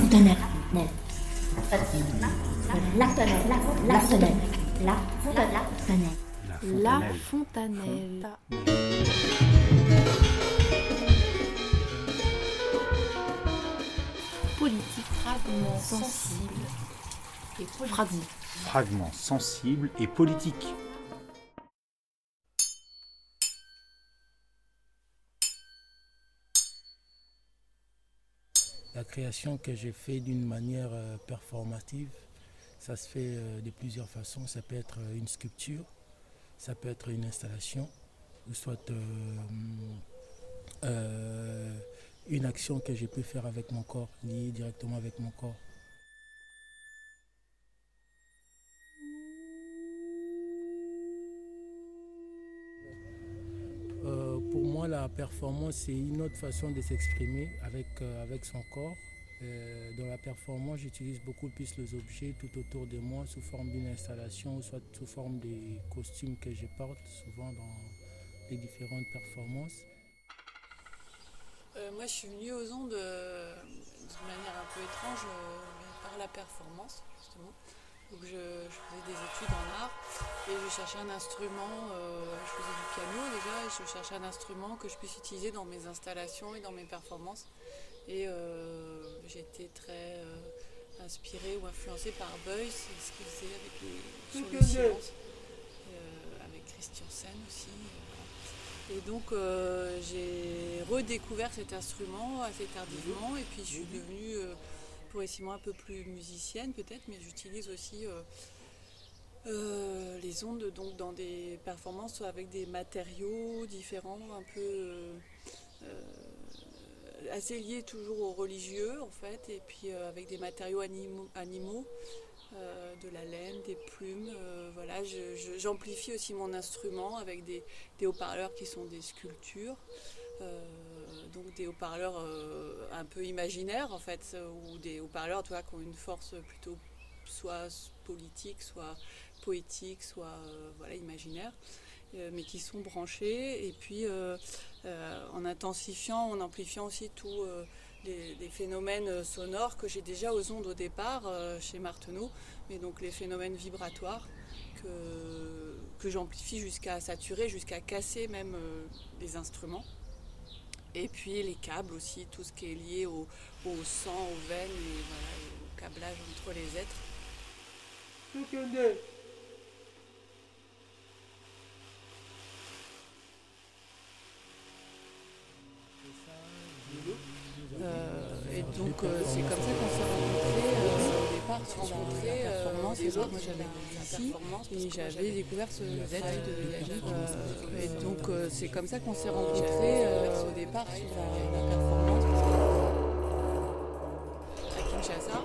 fontanelle. La fontanelle. La fontanelle. La fontanelle. La fontanelle. Politique, fragment sensible et politique. Fragment sensible et politique. La création que j'ai fait d'une manière performative, ça se fait de plusieurs façons. Ça peut être une sculpture, ça peut être une installation, ou soit une action que je peux faire avec mon corps, liée directement avec mon corps. Pour moi, la performance, c'est une autre façon de s'exprimer avec son corps. Dans la performance, j'utilise beaucoup plus les objets tout autour de moi sous forme d'une installation, soit sous forme des costumes que je porte souvent dans les différentes performances. Moi, je suis venue aux ondes d'une manière un peu étrange, par la performance, justement. Donc, je faisais des études en art et je cherchais un instrument. Je faisais du piano déjà et je cherchais un instrument que je puisse utiliser dans mes installations et dans mes performances. Et j'ai été très inspirée ou influencée par Beuys et ce qu'il faisait sur le silence, avec Christian Sen aussi. Et donc j'ai redécouvert cet instrument assez tardivement et puis je suis devenue progressivement un peu plus musicienne peut-être, mais j'utilise aussi les ondes donc, dans des performances soit avec des matériaux différents, un peu assez liés toujours au religieux en fait, et puis avec des matériaux animaux. De la laine, des plumes, voilà, j'amplifie aussi mon instrument avec des haut-parleurs qui sont des sculptures, donc des haut-parleurs un peu imaginaires en fait, ou des haut-parleurs qui ont une force plutôt soit politique, soit poétique, soit voilà, imaginaire, mais qui sont branchés, et puis en intensifiant, en amplifiant aussi tout des phénomènes sonores que j'ai déjà aux ondes au départ chez Martenot, mais donc les phénomènes vibratoires que j'amplifie jusqu'à saturer, jusqu'à casser même les instruments. Et puis les câbles aussi, tout ce qui est lié au sang, aux veines et voilà, au câblage entre les êtres. Et donc c'est comme ça qu'on s'est rencontrés au départ sur la performance. Et moi j'avais ici et j'avais découvert ce Z de Yagib. Et donc c'est comme ça qu'on s'est rencontrés au départ sur la performance à Kinshasa.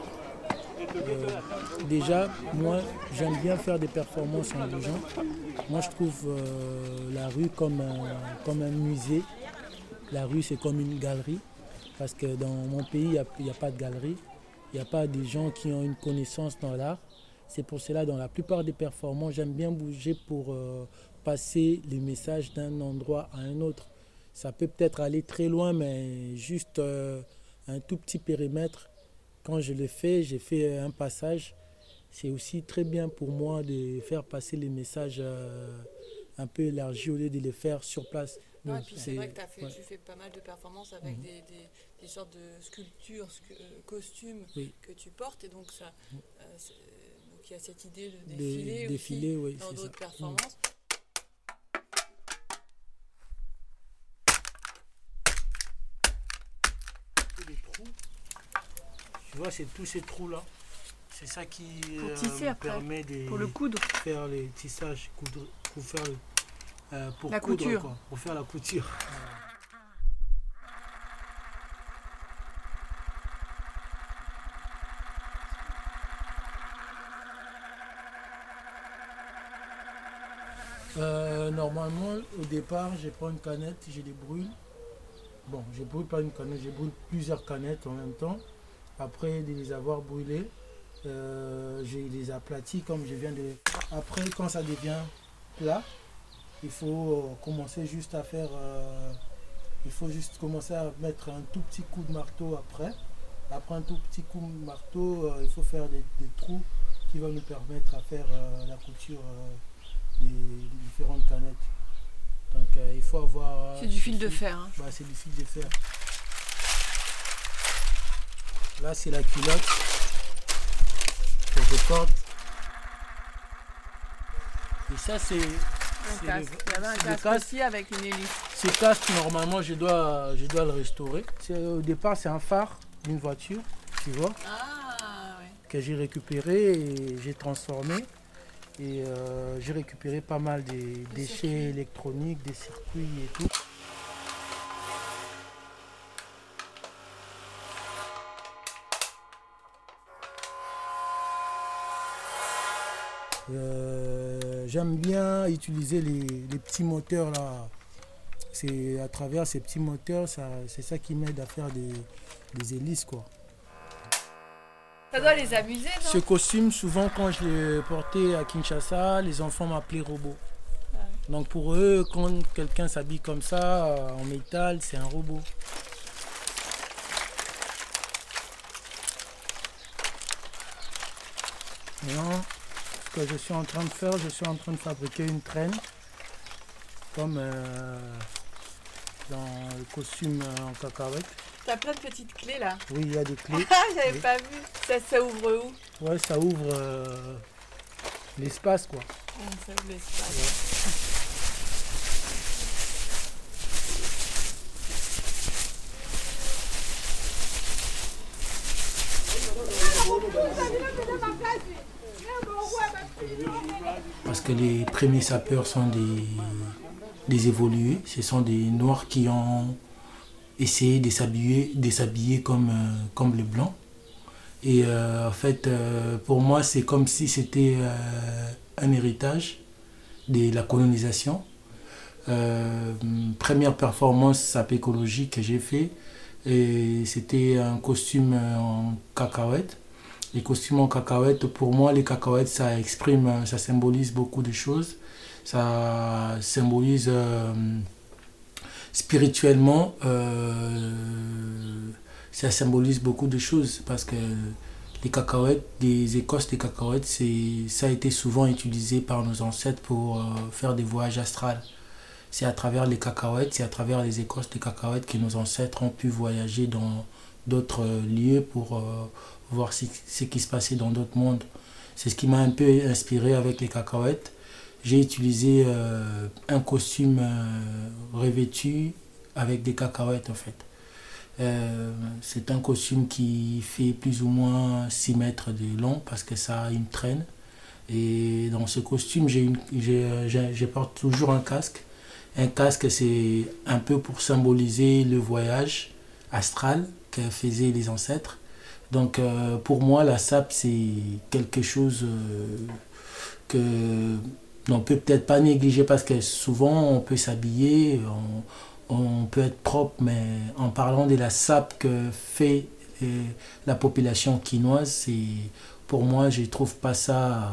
Déjà, moi, j'aime bien faire des performances en deux gens. Moi, je trouve la rue comme un musée. La rue, c'est comme une galerie. Parce que dans mon pays, il n'y a pas de galerie. Il n'y a pas des gens qui ont une connaissance dans l'art. C'est pour cela, dans la plupart des performances, j'aime bien bouger pour passer les messages d'un endroit à un autre. Ça peut peut-être aller très loin, mais juste un tout petit périmètre. Quand je le fais, j'ai fait un passage. C'est aussi très bien pour moi de faire passer les messages un peu élargis au lieu de les faire sur place. Ouais, et puis c'est vrai que tu fais pas mal de performances avec des sortes de sculptures, costumes que tu portes, et donc ça, donc il y a cette idée de défiler aussi dans d'autres performances. Les trous, tu vois, c'est tous ces trous-là. C'est ça qui permet pour le coudre. Faire les tissages, pour faire pour la coudre, couture. Quoi, pour faire la couture. Normalement, au départ, je prends une canette, je les brûle. Bon, je ne brûle pas une canette, je brûle plusieurs canettes en même temps. Après de les avoir brûlées, je les aplatis comme je viens de... Après, quand ça devient plat, il faut commencer juste à faire... il faut juste commencer à mettre un tout petit coup de marteau après Après un tout petit coup de marteau, il faut faire des trous qui vont nous permettre à faire la couture des différentes canettes. Donc il faut avoir... C'est du fil de fer. Hein. Bah, c'est du fil de fer. Là c'est la culotte que je porte. Et ça c'est... Il y avait un casque aussi avec une hélice. Ce casque, normalement, je dois le restaurer. Au départ, c'est un phare d'une voiture, tu vois, que j'ai récupéré et j'ai transformé. Et j'ai récupéré pas mal des déchets électroniques, des circuits et tout. J'aime bien utiliser les petits moteurs là. C'est à travers ces petits moteurs, c'est ça qui m'aide à faire des hélices quoi. Ça doit les amuser, non? Ce costume, souvent quand je l'ai porté à Kinshasa, les enfants m'appelaient robot. Ouais. Donc pour eux, quand quelqu'un s'habille comme ça, en métal, c'est un robot. Maintenant, ce que je suis en train de faire, je suis en train de fabriquer une traîne, comme dans le costume en cacahuète. T'as plein de petites clés là. Oui, il y a des clés. Ah, j'avais Oui. pas vu. Ça ouvre où? Ouais, ça ouvre l'espace quoi. Ça ouvre l'espace. Parce que les premiers sapeurs sont des évolués, ce sont des noirs qui ont essayé de s'habiller comme les blancs. Et en fait, pour moi, c'est comme si c'était un héritage de la colonisation. Première performance sapécologie que j'ai fait, et c'était un costume en cacahuète. Les costumes en cacahuète, pour moi, les cacahuètes, ça exprime, ça symbolise beaucoup de choses. Ça symbolise spirituellement, ça symbolise beaucoup de choses parce que les cacahuètes, des écorces de cacahuètes, ça a été souvent utilisé par nos ancêtres pour faire des voyages astrales. C'est à travers les cacahuètes, c'est à travers les écorces de cacahuètes que nos ancêtres ont pu voyager dans d'autres lieux pour voir ce qui se passait dans d'autres mondes. C'est ce qui m'a un peu inspiré avec les cacahuètes. J'ai utilisé un costume revêtu avec des cacahuètes en fait. C'est un costume qui fait plus ou moins 6 mètres de long parce que ça a une traîne. Et dans ce costume, je porte toujours un casque. Un casque, c'est un peu pour symboliser le voyage astral que faisaient les ancêtres. Donc pour moi, la sape, c'est quelque chose que on peut peut-être pas négliger parce que souvent on peut s'habiller, on peut être propre, mais en parlant de la sape que fait la population quinoise, pour moi, je trouve pas ça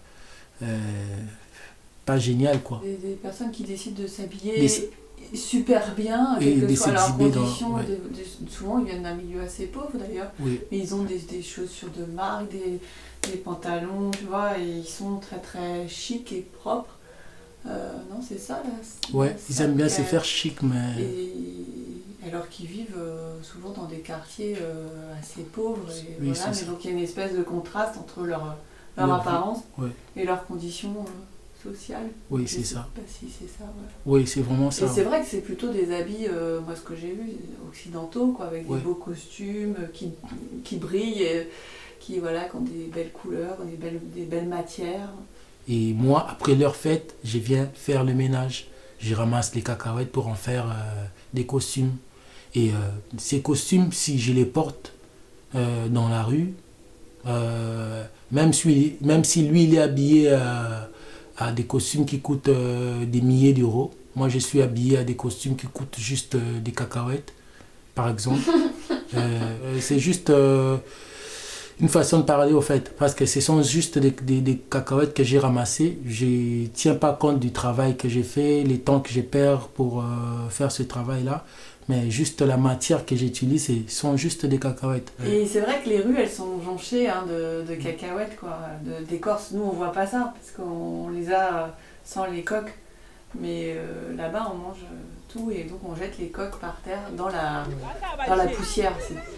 pas génial quoi. Des personnes qui décident de s'habiller super bien, et quelles que soient leurs conditions. ouais. Souvent, ils viennent d'un milieu assez pauvre d'ailleurs, Oui. mais ils ont des chaussures de marque, des pantalons, tu vois, et ils sont très très chics et propres. Non, c'est ça là. Ouais, ils aiment bien se faire chic, mais... Et alors qu'ils vivent souvent dans des quartiers assez pauvres. Et Oui, voilà, mais ça. donc il y a une espèce de contraste entre leur Leur apparence vie, ouais. et leurs conditions sociales. Oui, Je c'est sais ça. pas si c'est ça, ouais. Oui, c'est vraiment ça. Et c'est vrai que c'est plutôt des habits, moi ce que j'ai vu, occidentaux, quoi, avec Ouais. des beaux costumes qui brillent, et, qui ont des belles couleurs, des belles matières. Et moi, après leur fête, je viens faire le ménage. Je ramasse les cacahuètes pour en faire des costumes. Et ces costumes, si je les porte dans la rue, même si lui il est habillé à des costumes qui coûtent des milliers d'euros, moi je suis habillé à des costumes qui coûtent juste des cacahuètes, par exemple. C'est juste une façon de parler au fait, parce que ce sont juste des cacahuètes que j'ai ramassées. Je ne tiens pas compte du travail que j'ai fait, les temps que je perds pour faire ce travail-là, Mais juste la matière que j'utilise, ce sont juste des cacahuètes. Et c'est vrai que les rues, elles sont jonchées de cacahuètes, quoi, d'écorce. Nous, on voit pas ça, parce qu'on les a sans les coques. Mais là-bas, on mange tout, et donc on jette les coques par terre dans la poussière.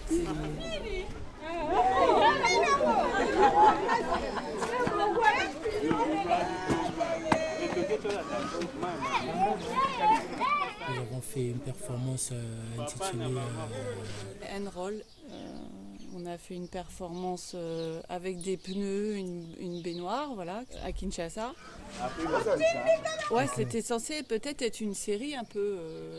Nous avons fait une performance intitulée N-Roll. On a fait une performance avec des pneus, une baignoire, voilà, à Kinshasa. Ouais, c'était censé peut-être être une série un peu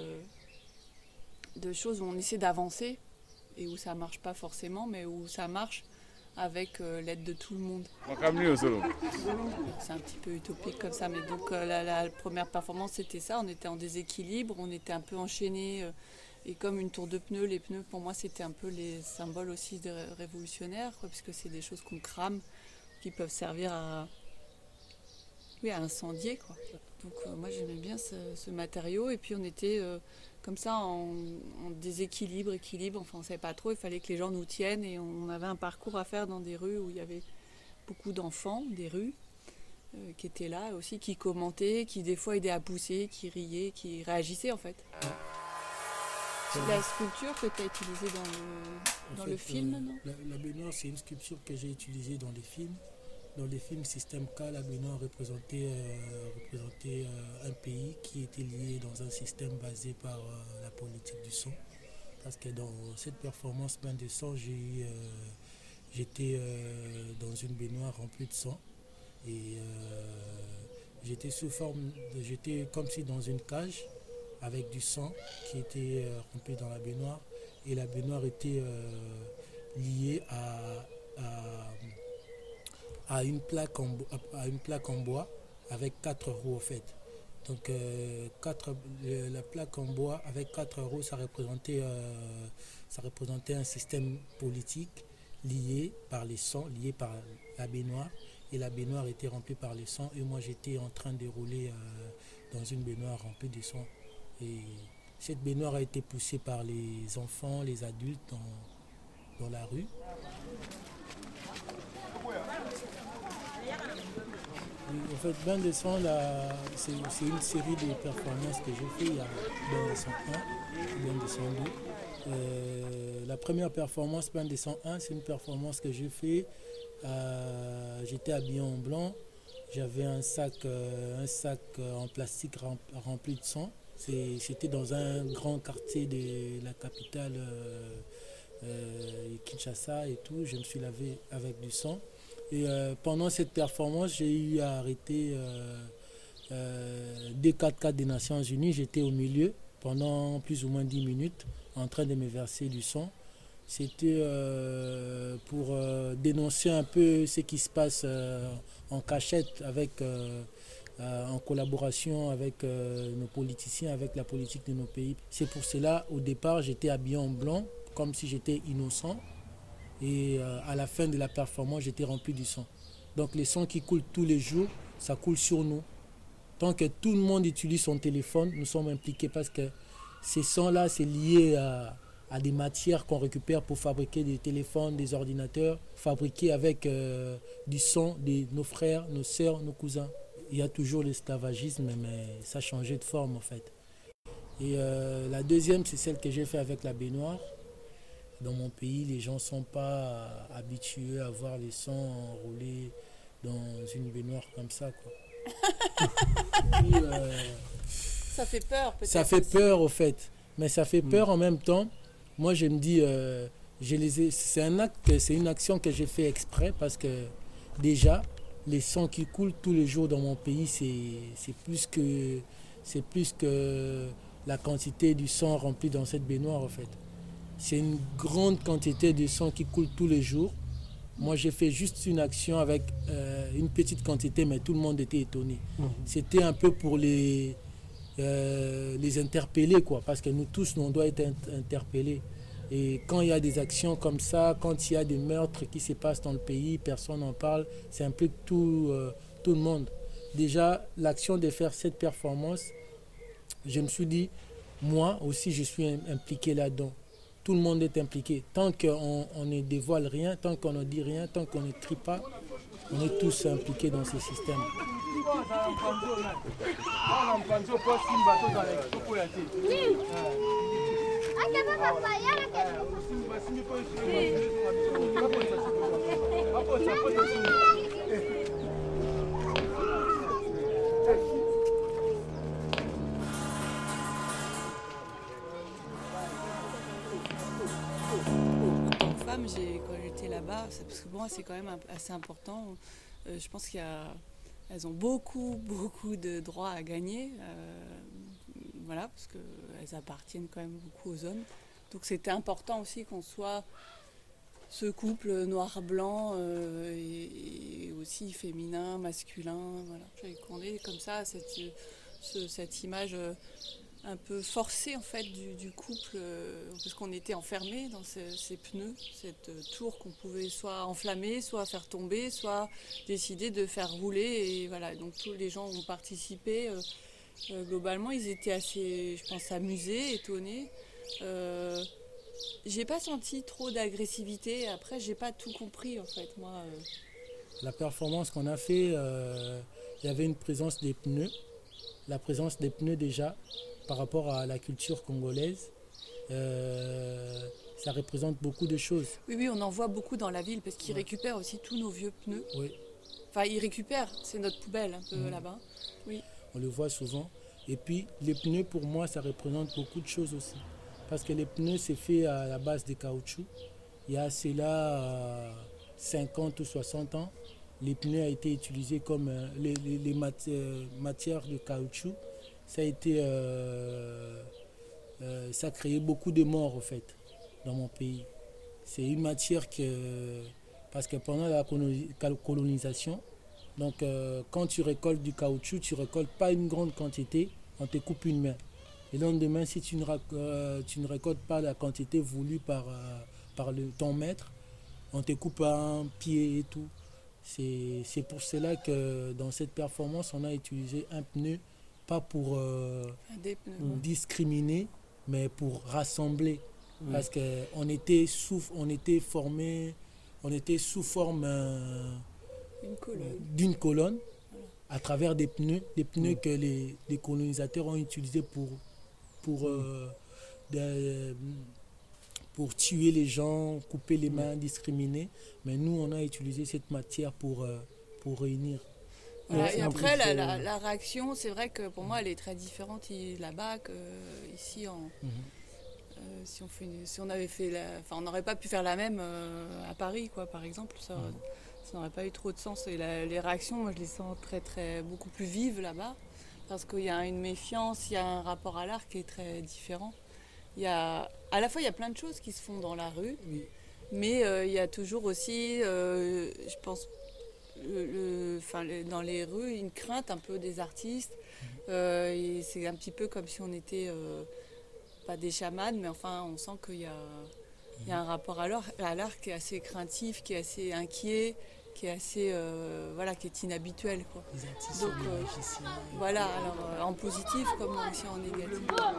de choses où on essaie d'avancer et où ça marche pas forcément, mais où ça marche avec l'aide de tout le monde. C'est un petit peu utopique comme ça, mais donc la première performance c'était ça, on était en déséquilibre, on était un peu enchaînés et comme une tour de pneus, les pneus pour moi c'était un peu les symboles aussi de révolutionnaires, quoi, puisque c'est des choses qu'on crame, qui peuvent servir à incendier, quoi. Donc moi j'aimais bien ce matériau et puis on était comme ça en déséquilibre, équilibre, enfin on ne savait pas trop, il fallait que les gens nous tiennent et on avait un parcours à faire dans des rues où il y avait beaucoup d'enfants, des rues qui étaient là aussi, qui commentaient, qui des fois aidaient à pousser, qui riaient, qui réagissaient en fait. La sculpture que tu as utilisée dans le film, non ? La baignoire, c'est une sculpture que j'ai utilisée dans les films. Dans les films Système K, la baignoire représentait un pays qui était lié dans un système basé par la politique du sang. Parce que dans cette performance bain de sang, j'étais dans une baignoire remplie de sang. Et j'étais comme si dans une cage avec du sang qui était rempli dans la baignoire. Et la baignoire était liée à une plaque en bois avec 4 roues au fait. Donc la plaque en bois avec 4 roues, ça représentait un système politique lié par les sangs, lié par la baignoire. Et la baignoire était remplie par les sangs et moi j'étais en train de rouler dans une baignoire remplie de sang. Et cette baignoire a été poussée par les enfants, les adultes dans la rue. En fait, Bain de sang, c'est une série de performances que j'ai fait. Il y a Bain de sang 1 et Bain de sang 2. La première performance, Bain de sang 1, c'est une performance que j'ai fait. J'étais habillé en blanc. J'avais un sac en plastique rempli de sang. C'était dans un grand quartier de la capitale Kinshasa et tout. Je me suis lavé avec du sang. Et pendant cette performance, j'ai eu à arrêter des 4x4 des Nations Unies. J'étais au milieu pendant plus ou moins 10 minutes en train de me verser du sang. C'était pour dénoncer un peu ce qui se passe en cachette en collaboration avec nos politiciens, avec la politique de nos pays. C'est pour cela, au départ, j'étais habillé en blanc, comme si j'étais innocent. Et à la fin de la performance, j'étais rempli du sang. Donc les sangs qui coulent tous les jours, ça coule sur nous. Tant que tout le monde utilise son téléphone, nous sommes impliqués parce que ces sangs-là, c'est lié à des matières qu'on récupère pour fabriquer des téléphones, des ordinateurs, fabriqués avec du sang de nos frères, nos sœurs, nos cousins. Il y a toujours l'esclavagisme, mais ça a changé de forme en fait. Et la deuxième, c'est celle que j'ai fait avec la baignoire. Dans mon pays, les gens ne sont pas habitués à voir les sangs enroulés dans une baignoire comme ça, quoi. Puis, ça fait peur peut-être. Ça fait peur au fait, mais ça fait peur en même temps. Moi je me dis, c'est une action que j'ai fait exprès parce que déjà, les sangs qui coulent tous les jours dans mon pays, c'est plus que la quantité du sang rempli dans cette baignoire en fait. C'est une grande quantité de sang qui coule tous les jours. Moi, j'ai fait juste une action avec une petite quantité, mais tout le monde était étonné. C'était un peu pour les interpeller, quoi, parce que nous tous, on doit être interpellés. Et quand il y a des actions comme ça, quand il y a des meurtres qui se passent dans le pays, personne n'en parle, ça implique tout le monde. Déjà, l'action de faire cette performance, je me suis dit, moi aussi je suis impliqué là-dedans. Tout le monde est impliqué. Tant qu'on ne dévoile rien, tant qu'on ne dit rien, tant qu'on ne crie pas, on est tous impliqués dans ce système. Quand j'étais là-bas, parce que pour moi c'est quand même assez important, je pense qu'elles ont beaucoup de droits à gagner, voilà, parce qu'elles appartiennent quand même beaucoup aux hommes. Donc c'était important aussi qu'on soit ce couple noir-blanc et aussi féminin, masculin, voilà. Qu'on ait comme ça cette image un peu forcée en fait du couple, parce qu'on était enfermés dans ces pneus, cette tour qu'on pouvait soit enflammer, soit faire tomber, soit décider de faire rouler, et voilà. Donc tous les gens ont participé. Globalement, ils étaient assez, je pense, amusés, étonnés. J'ai pas senti trop d'agressivité. Après, j'ai pas tout compris en fait, moi. La performance qu'on a fait, il y avait une présence des pneus. La présence des pneus déjà, par rapport à la culture congolaise, ça représente beaucoup de choses. Oui, on en voit beaucoup dans la ville parce qu'ils récupèrent aussi tous nos vieux pneus. Oui. Enfin, ils récupèrent, c'est notre poubelle un peu là-bas. Oui. On le voit souvent. Et puis, les pneus, pour moi, ça représente beaucoup de choses aussi. Parce que les pneus, c'est fait à la base de caoutchouc. Il y a cela 50 ou 60 ans. Les pneus ont été utilisés comme les matières de caoutchouc. Ça a créé beaucoup de morts, en fait, dans mon pays. C'est une matière parce que pendant la colonisation, donc quand tu récoltes du caoutchouc, tu ne récoltes pas une grande quantité, on te coupe une main. Et le lendemain, si tu ne récoltes pas la quantité voulue par ton maître, on te coupe un pied et tout. C'est pour cela que dans cette performance, on a utilisé un pneu, pas pour discriminer, mais pour rassembler. Oui. Parce qu'on était sous forme d'une colonne à travers des pneus que les colonisateurs ont utilisés pour tuer les gens, couper les mains, discriminer. Mais nous, on a utilisé cette matière pour réunir. Voilà, et après, la réaction, c'est vrai que pour moi, elle est très différente là-bas qu'ici. Si on avait fait on n'aurait pas pu faire la même à Paris, quoi, par exemple. Ça n'aurait pas eu trop de sens. Et les réactions, moi, je les sens beaucoup plus vives là-bas. Parce qu'il y a une méfiance, il y a un rapport à l'art qui est très différent. À la fois, il y a plein de choses qui se font dans la rue, oui. Mais il y a toujours aussi, je pense, dans les rues, une crainte un peu des artistes. Et c'est un petit peu comme si on était, pas des chamans, mais enfin, on sent qu'il y a un rapport à l'art qui est assez craintif, qui est assez inquiet, qui est assez, qui est inhabituel, quoi. Les artistes donc, sont magiciens. Voilà, alors en positif comme aussi en négatif.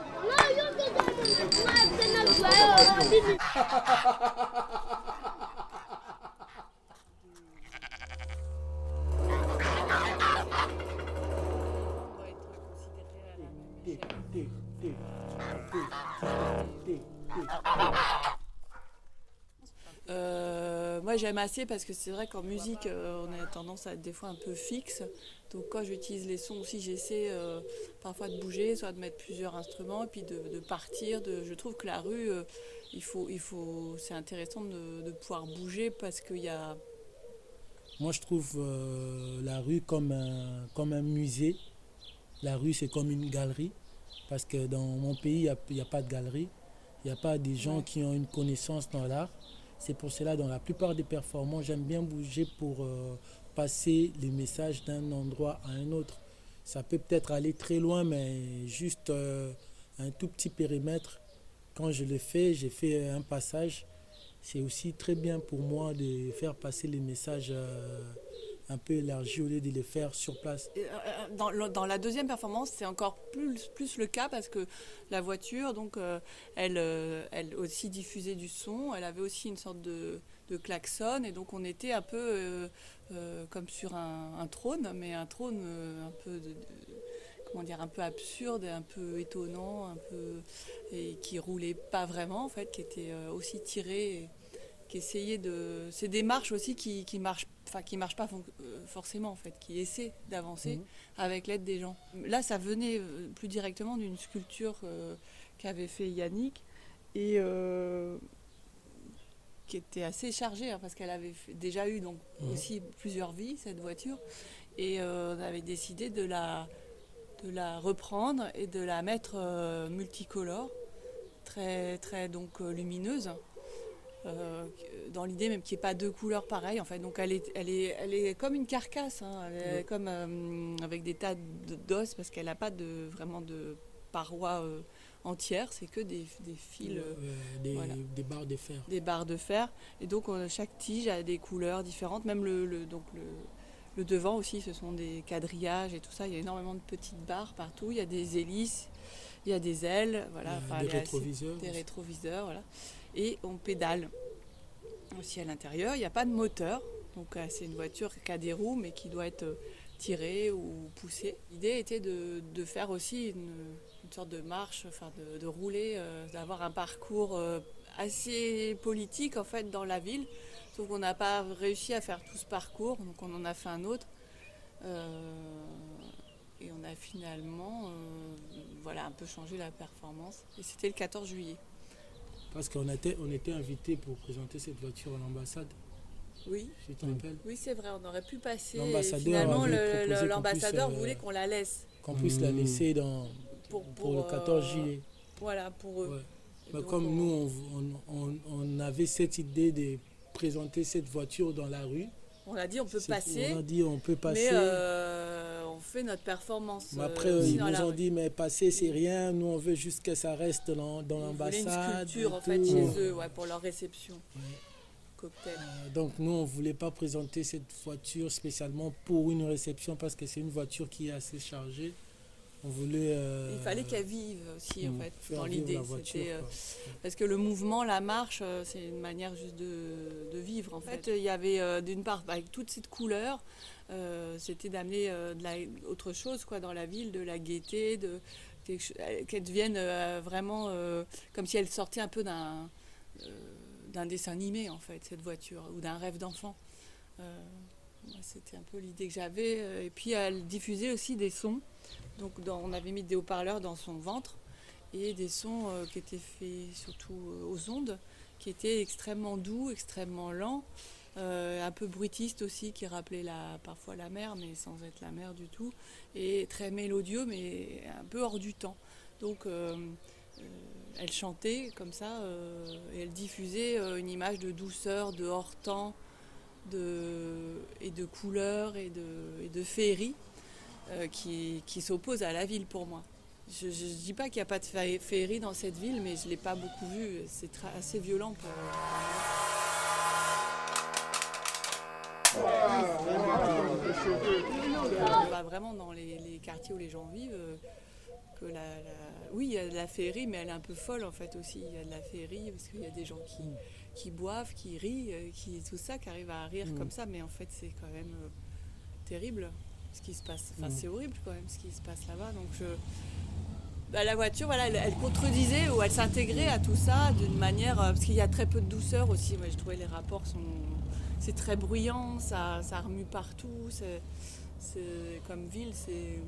Moi j'aime assez parce que c'est vrai qu'en musique on a tendance à être des fois un peu fixe, donc quand j'utilise les sons aussi j'essaie parfois de bouger, soit de mettre plusieurs instruments et puis de partir. Je trouve que la rue c'est intéressant de pouvoir bouger parce qu'il y a... Moi je trouve la rue comme un musée. La rue c'est comme une galerie parce que dans mon pays il n'y a pas de galerie, il n'y a pas des gens qui ont une connaissance dans l'art. C'est pour cela, dans la plupart des performances, j'aime bien bouger pour passer les messages d'un endroit à un autre. Ça peut peut-être aller très loin, mais juste un tout petit périmètre. Quand je le fais, j'ai fait un passage. C'est aussi très bien pour moi de faire passer les messages un peu élargi au lieu de les faire sur place. Dans la deuxième performance, c'est encore plus le cas parce que la voiture, donc, elle aussi diffusait du son, elle avait aussi une sorte de klaxon, et donc on était un peu comme sur un trône, mais un trône un peu un peu absurde, un peu étonnant, et qui roulait pas vraiment en fait, qui était aussi tiré, qui essayait de. C'est des marches aussi qui marchent pas forcément en fait, qui essaient d'avancer avec l'aide des gens. Là, ça venait plus directement d'une sculpture qu'avait fait Yannick et qui était assez chargée parce qu'elle avait déjà eu donc aussi plusieurs vies cette voiture, et on avait décidé de la reprendre et de la mettre multicolore, très très donc lumineuse. Dans l'idée même qu'il n'y ait pas deux couleurs pareilles en fait. Donc elle est comme une carcasse, elle est comme avec des tas d'os, parce qu'elle n'a pas vraiment de parois entières, c'est que des fils, des barres de fer. Des barres de fer, et donc chaque tige a des couleurs différentes, même le devant aussi, ce sont des quadrillages et tout ça, il y a énormément de petites barres partout, il y a des hélices, il y a des ailes, voilà, des rétroviseurs, voilà. Et on pédale aussi à l'intérieur. Il n'y a pas de moteur, donc c'est une voiture qui a des roues mais qui doit être tirée ou poussée. L'idée était de faire aussi une sorte de marche, enfin de rouler, d'avoir un parcours assez politique en fait dans la ville. Sauf qu'on n'a pas réussi à faire tout ce parcours, donc on en a fait un autre. Et on a finalement un peu changé la performance. Et c'était le 14 juillet. Parce qu'on était invités pour présenter cette voiture à l'ambassade. Oui. Si tu te rappelles. Oui, c'est vrai, on aurait pu passer. Finalement, l'ambassadeur voulait qu'on la laisse. Qu'on puisse la laisser pour le 14 juillet. Voilà, pour eux. Ouais. Mais donc, comme nous, on avait cette idée de présenter cette voiture dans la rue. On a dit on peut passer. On a dit on peut passer. Mais on fait notre performance. Mais après, ils nous ont dit mais passer c'est rien. Nous on veut juste que ça reste dans l'ambassade. Ils voulaient une sculpture en fait chez eux, pour leur réception. Ouais. Cocktail. Donc nous on voulait pas présenter cette voiture spécialement pour une réception parce que c'est une voiture qui est assez chargée. On voulait. Il fallait qu'elle vive aussi en fait dans l'idée. Parce que le mouvement, la marche, c'est une manière juste de vivre en fait. Il y avait d'une part avec toute cette couleur, c'était d'amener autre chose dans la ville, de la gaieté, qu'elle devienne vraiment comme si elle sortait un peu d'un dessin animé en fait, cette voiture, ou d'un rêve d'enfant. C'était un peu l'idée que j'avais. Et puis elle diffusait aussi des sons. Donc on avait mis des haut-parleurs dans son ventre et des sons qui étaient faits surtout aux ondes, qui étaient extrêmement doux, extrêmement lents, un peu bruitistes aussi, qui rappelaient parfois la mer, mais sans être la mer du tout, et très mélodieux, mais un peu hors du temps. Donc elle chantait comme ça, et elle diffusait une image de douceur, de hors-temps, et de couleurs et de féerie. Qui s'oppose à la ville pour moi. Je ne dis pas qu'il n'y a pas de féerie dans cette ville, mais je ne l'ai pas beaucoup vue. C'est assez violent pour... On va vraiment dans les quartiers où les gens vivent. Oui, il y a de la féerie, mais elle est un peu folle en fait aussi. Il y a de la féerie parce qu'il y a des gens qui boivent, qui rient, tout ça, qui arrivent à rire comme ça, mais en fait c'est quand même terrible. Ce qui se passe, c'est horrible quand même ce qui se passe là-bas. Donc la voiture, elle contredisait ou elle s'intégrait à tout ça d'une manière, parce qu'il y a très peu de douceur aussi. Moi, je trouvais les rapports c'est très bruyant, ça remue partout. C'est comme ville, c'est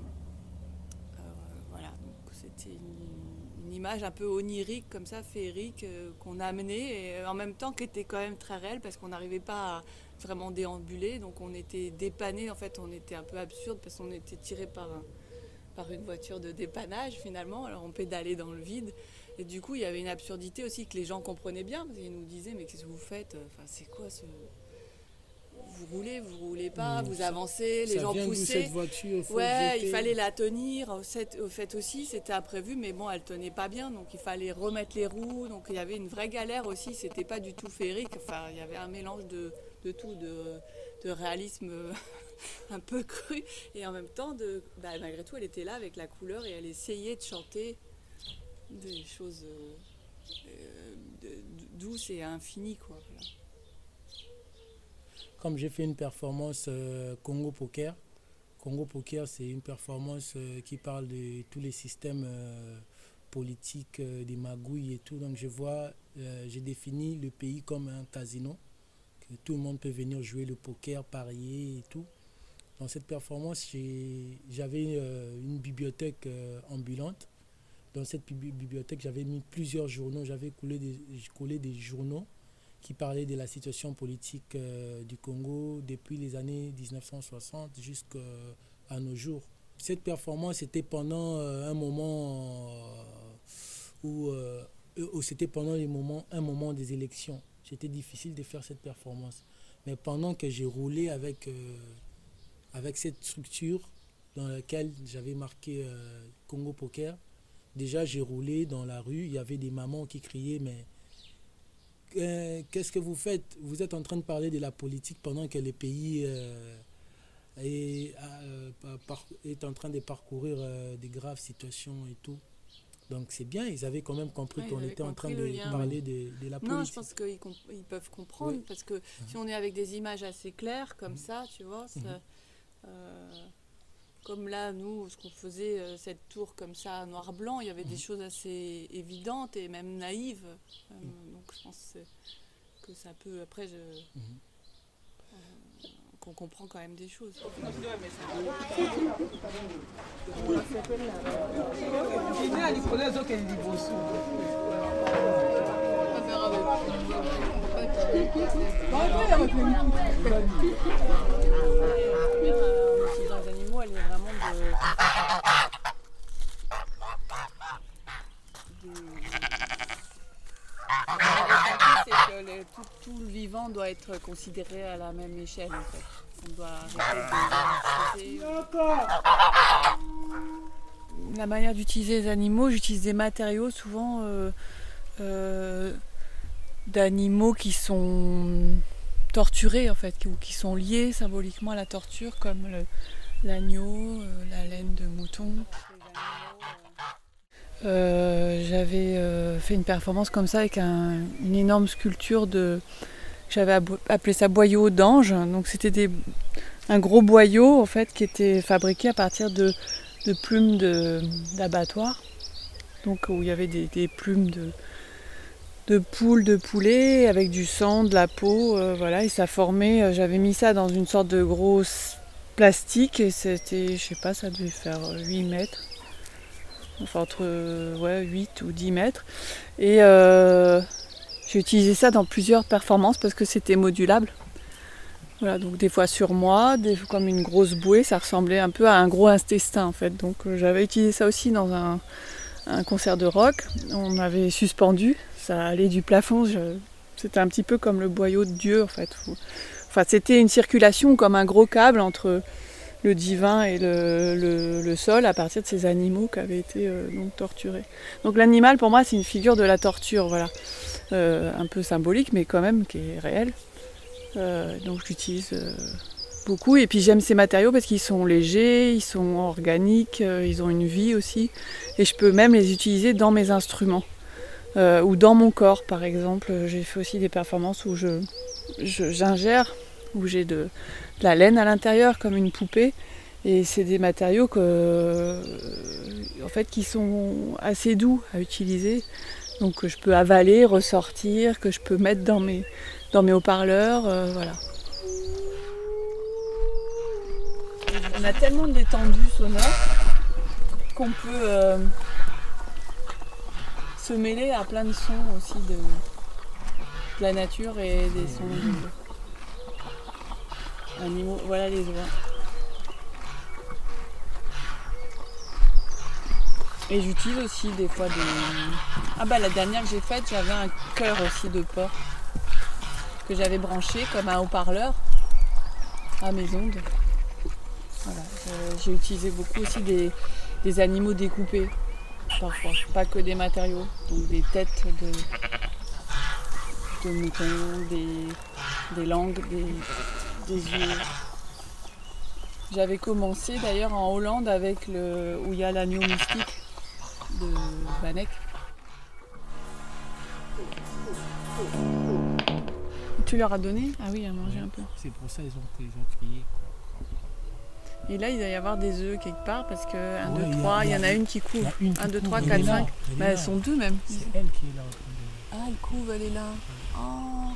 donc c'était une image un peu onirique comme ça, féerique, qu'on a amenée, et en même temps qui était quand même très réelle parce qu'on n'arrivait pas à vraiment déambuler, donc on était dépanné en fait, on était un peu absurde parce qu'on était tiré par une voiture de dépannage finalement, alors on pédalait dans le vide, et du coup il y avait une absurdité aussi que les gens comprenaient bien, parce qu'ils nous disaient mais qu'est-ce que vous faites, c'est quoi ce... vous roulez pas, vous avancez, les gens Ça vient d'où poussaient. cette voiture, faut Ouais, jeter. il fallait la tenir. Au fait aussi, c'était imprévu, mais bon, elle tenait pas bien, donc il fallait remettre les roues. Donc il y avait une vraie galère aussi. C'était pas du tout féerique. Enfin, il y avait un mélange de tout, de réalisme un peu cru, et en même temps, malgré tout, elle était là avec la couleur et elle essayait de chanter des choses douces et infinies, quoi. Voilà. Comme j'ai fait une performance Congo Poker. Congo Poker, c'est une performance qui parle de tous les systèmes politiques, des magouilles et tout. Donc j'ai défini le pays comme un casino, que tout le monde peut venir jouer le poker, parier et tout. Dans cette performance, j'avais une bibliothèque ambulante. Dans cette bibliothèque, j'avais mis plusieurs journaux, j'avais collé des journaux qui parlait de la situation politique du Congo depuis les années 1960 jusqu'à nos jours. Cette performance était pendant un moment où c'était pendant un moment des élections. C'était difficile de faire cette performance. Mais pendant que j'ai roulé avec cette structure dans laquelle j'avais marqué Congo Poker, déjà j'ai roulé dans la rue, il y avait des mamans qui criaient, mais qu'est-ce que vous faites? Vous êtes en train de parler de la politique pendant que le pays est en train de parcourir des graves situations et tout. Donc c'est bien, ils avaient quand même compris qu'on était en train de parler de la politique. Non, je pense qu'ils peuvent comprendre, oui. Parce que si on est avec des images assez claires comme ça, tu vois, comme là, nous, ce qu'on faisait, cette tour comme ça, noir-blanc, il y avait des choses assez évidentes et même naïves. Donc je pense que ça peut, après, qu'on comprend quand même des choses. Dans les animaux, elle est vraiment c'est que tout le vivant doit être considéré à la même échelle, en fait. On doit arrêter de... La manière d'utiliser les animaux, j'utilise des matériaux souvent d'animaux qui sont torturés, en fait, ou qui sont liés symboliquement à la torture, comme l'agneau, la laine de mouton. J'avais fait une performance comme ça avec une énorme sculpture j'avais appelé ça boyau d'ange. Donc c'était un gros boyau en fait qui était fabriqué à partir de plumes d'abattoir. Donc où il y avait des plumes de poules, de poulets avec du sang, de la peau, voilà, et ça formait. J'avais mis ça dans une sorte de grosse plastique et c'était, je sais pas, ça devait faire 8 mètres. Enfin entre 8 ou 10 mètres. Et j'ai utilisé ça dans plusieurs performances parce que c'était modulable. Voilà, donc des fois sur moi, comme une grosse bouée, ça ressemblait un peu à un gros intestin en fait. Donc j'avais utilisé ça aussi dans un concert de rock. On avait suspendu, ça allait du plafond. C'était un petit peu comme le boyau de Dieu en fait. Enfin, c'était une circulation comme un gros câble entre le divin et le sol à partir de ces animaux qui avaient été donc torturés. Donc l'animal pour moi c'est une figure de la torture, voilà, un peu symbolique mais quand même qui est réelle. Donc je l'utilise beaucoup et puis j'aime ces matériaux parce qu'ils sont légers, ils sont organiques, ils ont une vie aussi et je peux même les utiliser dans mes instruments ou dans mon corps par exemple. J'ai fait aussi des performances où j'ingère, où j'ai de la laine à l'intérieur comme une poupée et c'est des matériaux en fait, qui sont assez doux à utiliser, donc que je peux avaler, ressortir, que je peux mettre dans mes haut-parleurs, voilà. On a tellement d'étendue sonore qu'on peut se mêler à plein de sons aussi de la nature et des sons animaux, voilà les oies. Et j'utilise aussi des fois la dernière que j'ai faite, j'avais un cœur aussi de porc que j'avais branché comme un haut-parleur à mes ondes. Voilà. J'ai utilisé beaucoup aussi des animaux découpés, parfois, pas que des matériaux, donc des têtes de moutons, des langues, des yeux. J'avais commencé d'ailleurs en Hollande avec où il y a l'agneau mystique de Vanek. Tu leur as donné? Ah oui, à manger un peu. C'est pour ça qu'ils ont crié. Et là, il doit y avoir des œufs quelque part parce que 1, Ouais, 2, 3, il y en a une qui couvre. 1, 2, 3, 4, 5. Bah, elles sont 2 même. C'est elle qui est là en train de... Ah, elle couvre, elle est là. Oh.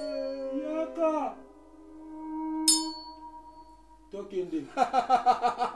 Tokende.